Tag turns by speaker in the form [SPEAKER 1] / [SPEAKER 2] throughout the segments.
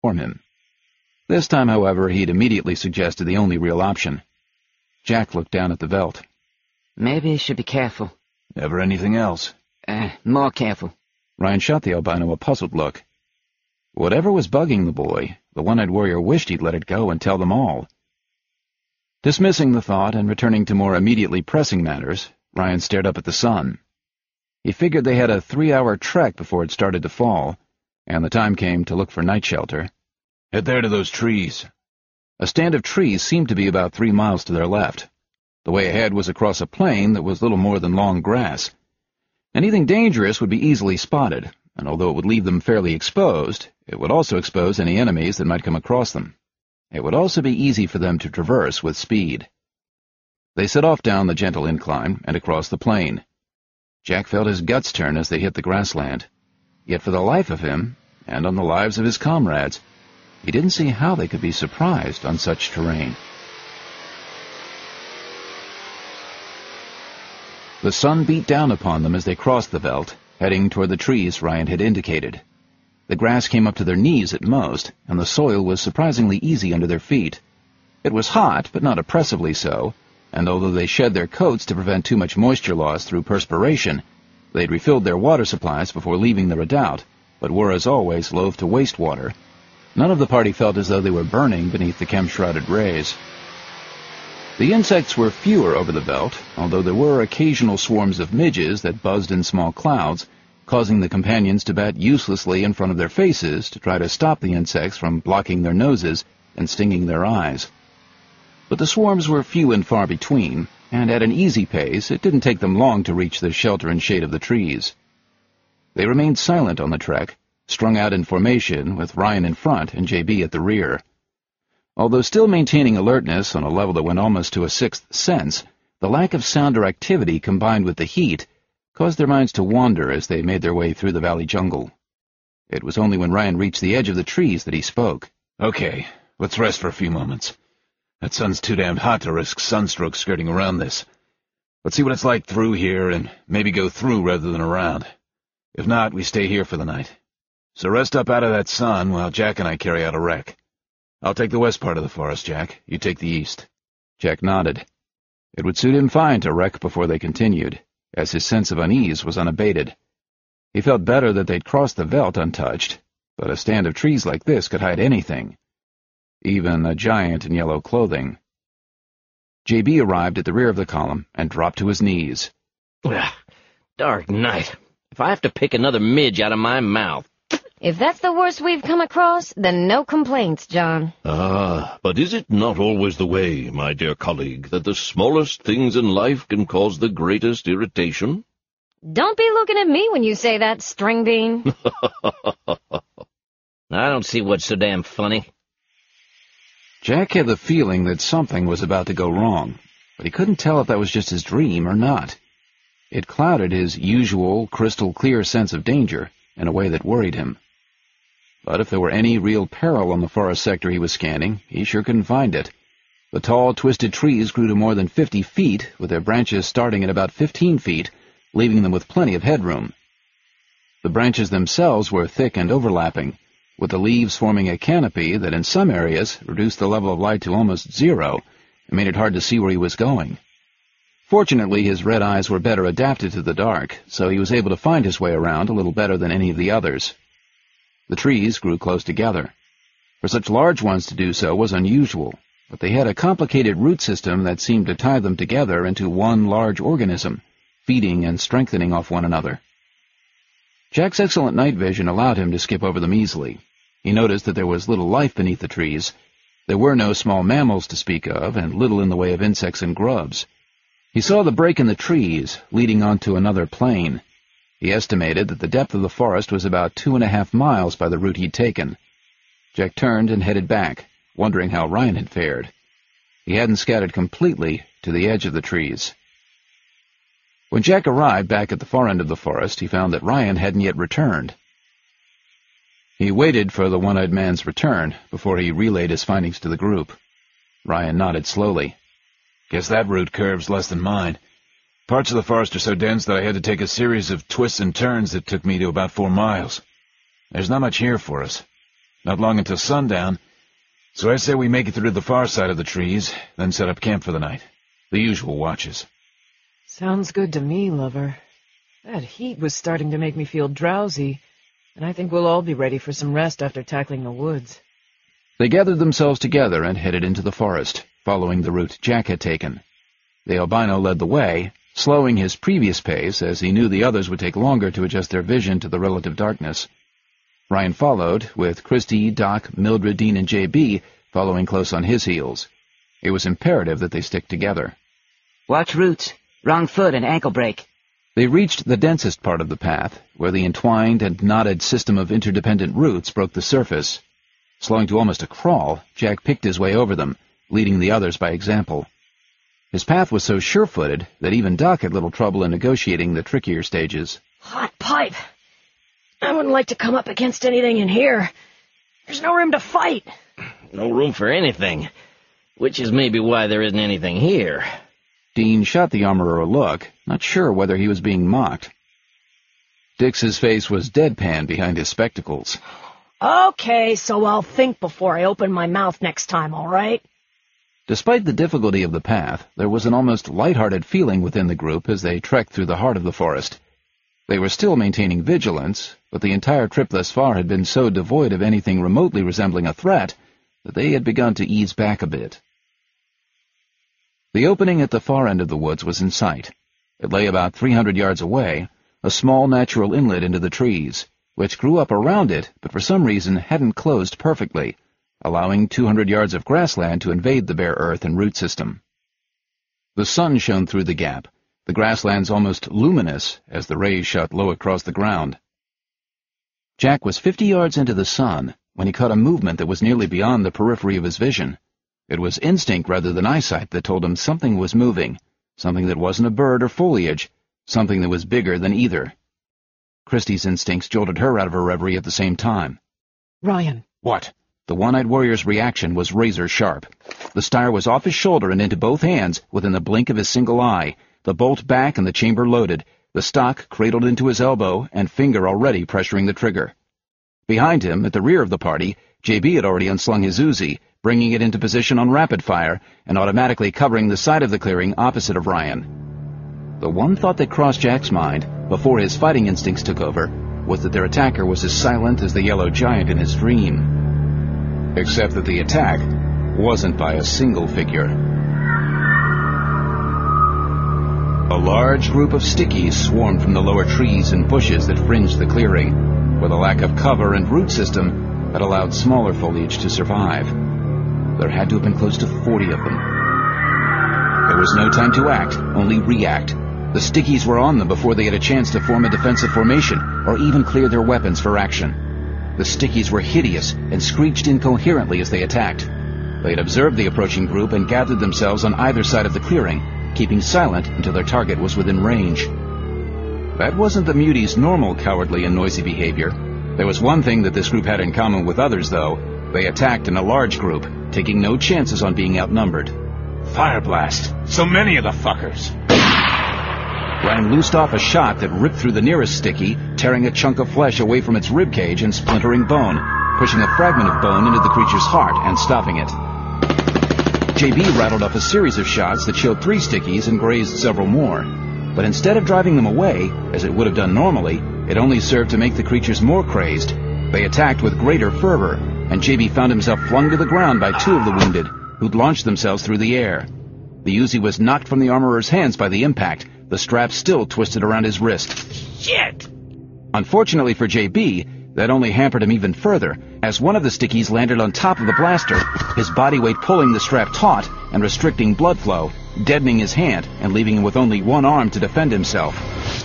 [SPEAKER 1] inform him. This time, however, he'd immediately suggested the only real option. Jack looked down at the veldt.
[SPEAKER 2] Maybe I should be careful.
[SPEAKER 3] Ever anything else?
[SPEAKER 2] More careful.
[SPEAKER 1] Ryan shot the albino a puzzled look. Whatever was bugging the boy, the one-eyed warrior wished he'd let it go and tell them all. Dismissing the thought and returning to more immediately pressing matters, Ryan stared up at the sun. He figured they had a 3-hour trek before it started to fall, and the time came to look for night shelter.
[SPEAKER 3] Head there to those trees.
[SPEAKER 1] A stand of trees seemed to be about 3 miles to their left. The way ahead was across a plain that was little more than long grass. Anything dangerous would be easily spotted, and although it would leave them fairly exposed, it would also expose any enemies that might come across them. It would also be easy for them to traverse with speed. They set off down the gentle incline and across the plain. Jack felt his guts turn as they hit the grassland. Yet for the life of him, and on the lives of his comrades, he didn't see how they could be surprised on such terrain. The sun beat down upon them as they crossed the veldt, heading toward the trees Ryan had indicated. The grass came up to their knees at most, and the soil was surprisingly easy under their feet. It was hot, but not oppressively so, and although they shed their coats to prevent too much moisture loss through perspiration, they'd refilled their water supplies before leaving the redoubt, but were as always loath to waste water. None of the party felt as though they were burning beneath the chem-shrouded rays. The insects were fewer over the veldt, although there were occasional swarms of midges that buzzed in small clouds, causing the companions to bat uselessly in front of their faces to try to stop the insects from blocking their noses and stinging their eyes. But the swarms were few and far between, and at an easy pace it didn't take them long to reach the shelter and shade of the trees. They remained silent on the trek, strung out in formation with Ryan in front and JB at the rear. Although still maintaining alertness on a level that went almost to a sixth sense, the lack of sound or activity combined with the heat caused their minds to wander as they made their way through the valley jungle. It was only when Ryan reached the edge of the trees that he spoke.
[SPEAKER 3] Okay, let's rest for a few moments. That sun's too damned hot to risk sunstroke skirting around this. Let's see what it's like through here and maybe go through rather than around. If not, we stay here for the night. So rest up out of that sun while Jack and I carry out a wreck. I'll take the west part of the forest, Jack. You take the east.
[SPEAKER 1] Jack nodded. It would suit him fine to wreck before they continued, as his sense of unease was unabated. He felt better that they'd crossed the veldt untouched, but a stand of trees like this could hide anything, even a giant in yellow clothing. JB arrived at the rear of the column and dropped to his knees.
[SPEAKER 2] Dark night. If I have to pick another midge out of my mouth.
[SPEAKER 4] If that's the worst we've come across, then no complaints, John.
[SPEAKER 5] But is it not always the way, my dear colleague, that the smallest things in life can cause the greatest irritation?
[SPEAKER 4] Don't be looking at me when you say that, String Bean.
[SPEAKER 2] I don't see what's so damn funny.
[SPEAKER 1] Jack had the feeling that something was about to go wrong, but he couldn't tell if that was just his dream or not. It clouded his usual, crystal-clear sense of danger in a way that worried him. But if there were any real peril on the forest sector he was scanning, he sure couldn't find it. The tall, twisted trees grew to more than 50 feet, with their branches starting at about 15 feet, leaving them with plenty of headroom. The branches themselves were thick and overlapping, with the leaves forming a canopy that in some areas reduced the level of light to almost zero and made it hard to see where he was going. Fortunately, his red eyes were better adapted to the dark, so he was able to find his way around a little better than any of the others. The trees grew close together. For such large ones to do so was unusual, but they had a complicated root system that seemed to tie them together into one large organism, feeding and strengthening off one another. Jack's excellent night vision allowed him to skip over them easily. He noticed that there was little life beneath the trees. There were no small mammals to speak of, and little in the way of insects and grubs. He saw the break in the trees, leading onto another plain. He estimated that the depth of the forest was about 2.5 miles by the route he'd taken. Jack turned and headed back, wondering how Ryan had fared. He hadn't scattered completely to the edge of the trees. When Jack arrived back at the far end of the forest, he found that Ryan hadn't yet returned. He waited for the one-eyed man's return before he relayed his findings to the group. Ryan nodded slowly.
[SPEAKER 3] Guess that route curves less than mine. Parts of the forest are so dense that I had to take a series of twists and turns that took me to about 4 miles. There's not much here for us. Not long until sundown, so I say we make it through to the far side of the trees, then set up camp for the night. The usual watches.
[SPEAKER 6] Sounds good to me, lover. That heat was starting to make me feel drowsy, and I think we'll all be ready for some rest after tackling the woods.
[SPEAKER 1] They gathered themselves together and headed into the forest, following the route Jack had taken. The albino led the way, slowing his previous pace as he knew the others would take longer to adjust their vision to the relative darkness. Ryan followed, with Christy, Doc, Mildred, Dean, and J.B. following close on his heels. It was imperative that they stick together.
[SPEAKER 7] Watch roots. Wrong foot and ankle break.
[SPEAKER 1] They reached the densest part of the path, where the entwined and knotted system of interdependent roots broke the surface. Slowing to almost a crawl, Jack picked his way over them, leading the others by example. His path was so sure-footed that even Doc had little trouble in negotiating the trickier stages.
[SPEAKER 8] Hot pipe! I wouldn't like to come up against anything in here. There's no room to fight.
[SPEAKER 2] No room for anything, which is maybe why there isn't anything here.
[SPEAKER 1] Dean shot the armorer a look, not sure whether he was being mocked. Dix's face was deadpan behind his spectacles.
[SPEAKER 8] Okay, so I'll think before I open my mouth next time, all right?
[SPEAKER 1] Despite the difficulty of the path, there was an almost light-hearted feeling within the group as they trekked through the heart of the forest. They were still maintaining vigilance, but the entire trip thus far had been so devoid of anything remotely resembling a threat that they had begun to ease back a bit. The opening at the far end of the woods was in sight. It lay about 300 yards away, a small natural inlet into the trees, which grew up around it but for some reason hadn't closed perfectly, allowing 200 yards of grassland to invade the bare earth and root system. The sun shone through the gap, the grasslands almost luminous as the rays shot low across the ground. Jack was 50 yards into the sun when he caught a movement that was nearly beyond the periphery of his vision. It was instinct rather than eyesight that told him something was moving, something that wasn't a bird or foliage, something that was bigger than either. Christy's instincts jolted her out of her reverie at the same time.
[SPEAKER 6] Ryan.
[SPEAKER 1] What? The one-eyed warrior's reaction was razor-sharp. The stire was off his shoulder and into both hands within the blink of his single eye, the bolt back and the chamber loaded, the stock cradled into his elbow and finger already pressuring the trigger. Behind him, at the rear of the party, J.B. had already unslung his Uzi, bringing it into position on rapid fire and automatically covering the side of the clearing opposite of Ryan. The one thought that crossed Jack's mind, before his fighting instincts took over, was that their attacker was as silent as the yellow giant in his dream. Except that the attack wasn't by a single figure. A large group of stickies swarmed from the lower trees and bushes that fringed the clearing, where the lack of cover and root system had allowed smaller foliage to survive. There had to have been close to 40 of them. There was no time to act, only react. The stickies were on them before they had a chance to form a defensive formation or even clear their weapons for action. The stickies were hideous and screeched incoherently as they attacked. They had observed the approaching group and gathered themselves on either side of the clearing, keeping silent until their target was within range. That wasn't the muties' normal cowardly and noisy behavior. There was one thing that this group had in common with others, though. They attacked in a large group, taking no chances on being outnumbered.
[SPEAKER 3] Fire blast! So many of the fuckers!
[SPEAKER 1] Ryan loosed off a shot that ripped through the nearest sticky, tearing a chunk of flesh away from its ribcage and splintering bone, pushing a fragment of bone into the creature's heart and stopping it. J.B. rattled off a series of shots that killed 3 stickies and grazed several more. But instead of driving them away, as it would have done normally, it only served to make the creatures more crazed. They attacked with greater fervor, and J.B. found himself flung to the ground by 2 of the wounded, who'd launched themselves through the air. The Uzi was knocked from the armorer's hands by the impact, the strap still twisted around his wrist.
[SPEAKER 2] Shit!
[SPEAKER 1] Unfortunately for J.B., that only hampered him even further, as one of the stickies landed on top of the blaster, his body weight pulling the strap taut and restricting blood flow, deadening his hand and leaving him with only one arm to defend himself.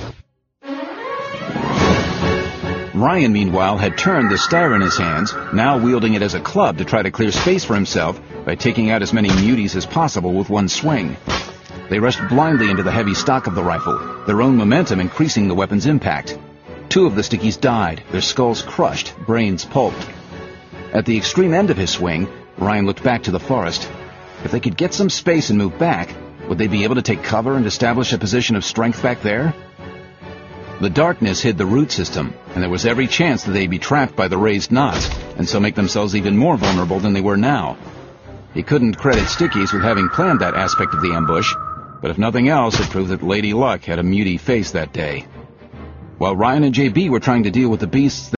[SPEAKER 1] Ryan, meanwhile, had turned the stire in his hands, now wielding it as a club to try to clear space for himself by taking out as many muties as possible with one swing. They rushed blindly into the heavy stock of the rifle, their own momentum increasing the weapon's impact. 2 of the stickies died, their skulls crushed, brains pulped. At the extreme end of his swing, Ryan looked back to the forest. If they could get some space and move back, would they be able to take cover and establish a position of strength back there? The darkness hid the root system, and there was every chance that they'd be trapped by the raised knots, and so make themselves even more vulnerable than they were now. He couldn't credit Stickies with having planned that aspect of the ambush, but if nothing else, it proved that Lady Luck had a moody face that day. While Ryan and JB were trying to deal with the beasts